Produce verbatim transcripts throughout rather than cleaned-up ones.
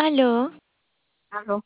Aló, Aló,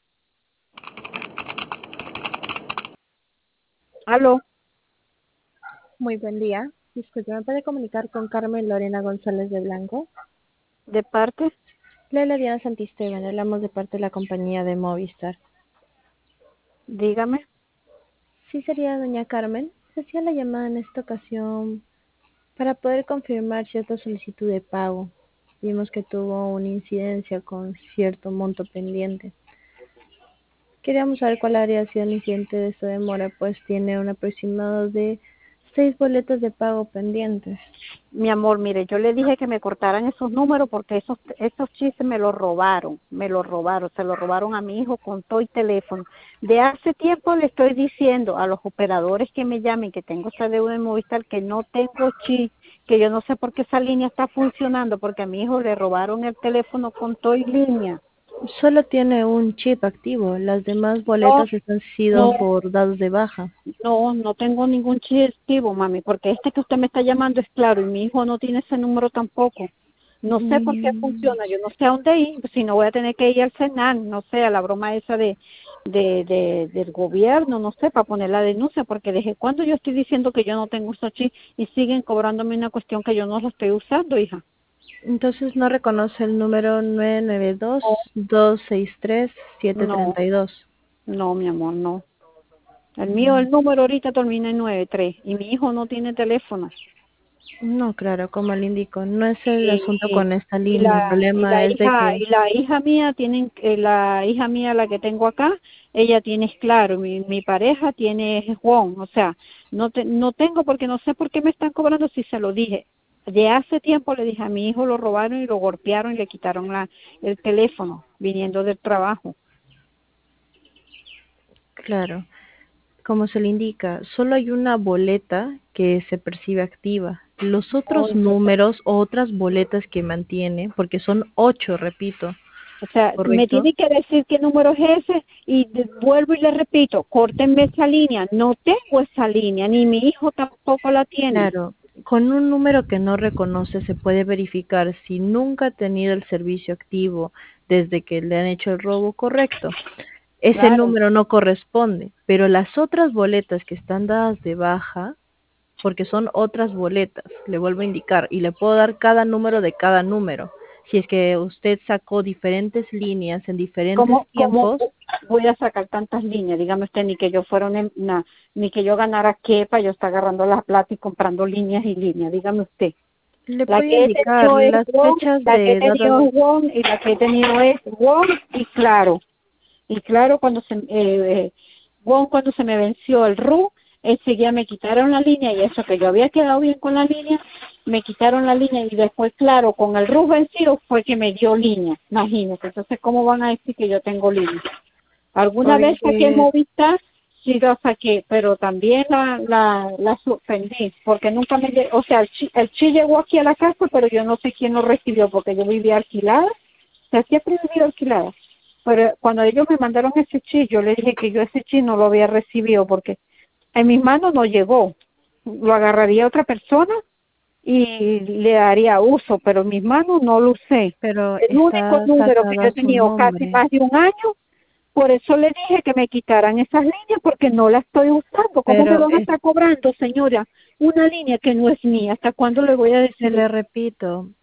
aló, Muy buen día. Disculpe, ¿me puede comunicar con Carmen Lorena González de Blanco? de parte, Le habla Diana Santisteban, hablamos de parte de la compañía de Movistar. dígame. Sí, sería doña Carmen. Se hacía la llamada en esta ocasión para poder confirmar cierta solicitud de pago. Vimos que tuvo una incidencia con cierto monto pendiente. Queríamos saber cuál habría sido el incidente de esta demora, pues tiene un aproximado de seis boletos de pago pendientes. Mi amor, mire, yo le dije que me cortaran esos números porque esos esos chistes me los robaron, me los robaron, se los robaron a mi hijo con todo y teléfono. De hace tiempo le estoy diciendo a los operadores que me llamen que tengo esta deuda en Movistar que no tengo chip, que yo no sé por qué esa línea está funcionando, porque a mi hijo le robaron el teléfono con todo y línea. Solo tiene un chip activo, las demás No, boletas están sido no, por dados de baja. No, no tengo ningún chip activo, mami, porque este que usted me está llamando es claro y mi hijo no tiene ese número tampoco. No sé por qué Mm, funciona, yo no sé a dónde ir, si no voy a tener que ir al Senan, no sé, a la broma esa de, de, de del gobierno, no sé, para poner la denuncia, porque desde cuando yo estoy diciendo que yo no tengo esos chip y siguen cobrándome una cuestión que yo no lo estoy usando, hija. Entonces no reconoce el número nueve nueve dos, No, dos seis tres, siete tres no, dos. no, mi amor, no. El mío, el número ahorita termina en nueve tres y mi hijo no tiene teléfono. No, claro, como le indico, no es el asunto y, con esta y línea. El la y problema la es de hija que, y la hija mía tienen eh, la hija mía la que tengo acá, ella tiene claro, mi, mi pareja tiene Juan, o sea, no te, no tengo porque no sé por qué me están cobrando si se lo dije. De hace tiempo le dije a mi hijo, lo robaron y lo golpearon y le quitaron la el teléfono viniendo del trabajo. claro, como se le indica, solo hay una boleta que se percibe activa. Los No, otros entonces, números o otras boletas que mantiene, porque son ocho, repito, o sea, me ¿correcto? tiene que decir qué número es ese y de- vuelvo y le repito, córtenme esa línea, no tengo esa línea, ni mi hijo tampoco la tiene. Claro, con un número que no reconoce se puede verificar si nunca ha tenido el servicio activo desde que le han hecho el robo correcto. Ese Claro, número no corresponde, pero las otras boletas que están dadas de baja, porque son otras boletas, le vuelvo a indicar, y le puedo dar cada número de cada número. Si es que usted sacó diferentes líneas en diferentes ¿cómo, cómo tiempos, voy a sacar tantas líneas? Dígame usted, ni que yo fuera una, una- ni que yo ganara qué para yo estar agarrando la plata y comprando líneas y líneas. Dígame usted. le La puedo que he indicar tenido es las WOM, fechas la que he de dadas. tenido es WOM y la que he tenido es WOM y Claro. Y claro, cuando se, eh, eh, WOM cuando se me venció el R U, enseguida me quitaron la línea y eso que yo había quedado bien con la línea, me quitaron la línea y después, claro, con el R U vencido fue que me dio línea. Imagínese, entonces, ¿cómo van a decir que yo tengo línea? Alguna vez saqué Porque, Movistar, sí la saqué, pero también la, la, la suspendí, porque nunca me llegó, o sea, el chi, el chi llegó aquí a la casa, pero yo no sé quién lo recibió, porque yo vivía alquilada, se hacía vivido alquilada. Pero cuando ellos me mandaron ese chi, yo le dije que yo ese chi no lo había recibido, porque en mis manos no llegó. Lo agarraría otra persona y le daría uso, pero en mis manos no lo usé. pero El único está número que yo he sacada su tenido casi nombre. más de un año, por eso le dije que me quitaran esas líneas porque no las estoy usando. ¿Cómo me Pero van a es, estar cobrando, señora, una línea que no es mía? ¿Hasta cuándo le voy a se decir le eso? repito,